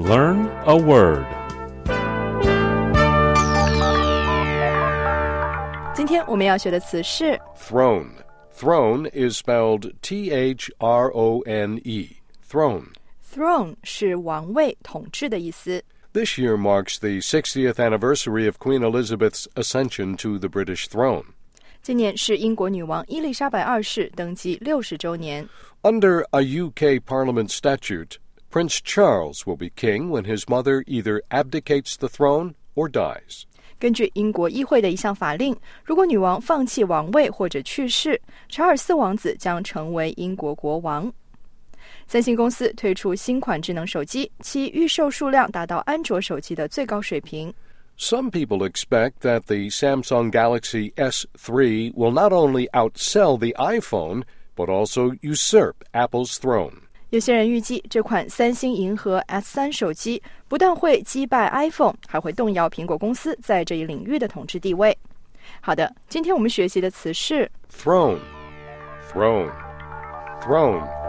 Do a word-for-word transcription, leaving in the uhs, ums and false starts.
Learn a word. 今天我们要学的词是 Throne. Throne is spelled T H R O N E. Throne. Throne 是王位、统治的意思。 This year marks the sixtieth anniversary of Queen Elizabeth's ascension to the British throne. 今年是英国女王伊丽莎白二世登基六十周年。 Under a U K Parliament statute, Prince Charles will be king when his mother either abdicates the throne or dies. 根据英国议会的一项法令，如果女王放弃王位或者去世，查尔斯王子将成为英国国王。三星公司推出新款智能手机，其预售数量达到安卓手机的最高水平。 Some people expect that the Samsung Galaxy S three will not only outsell the iPhone, but also usurp Apple's throne. 有些人预计这款三星银河 S 三 手机不但会击败 iPhone， 还会动摇苹果公司在这一领域的统治地位。好的，今天我们学习的词是 Throne. Throne. Throne.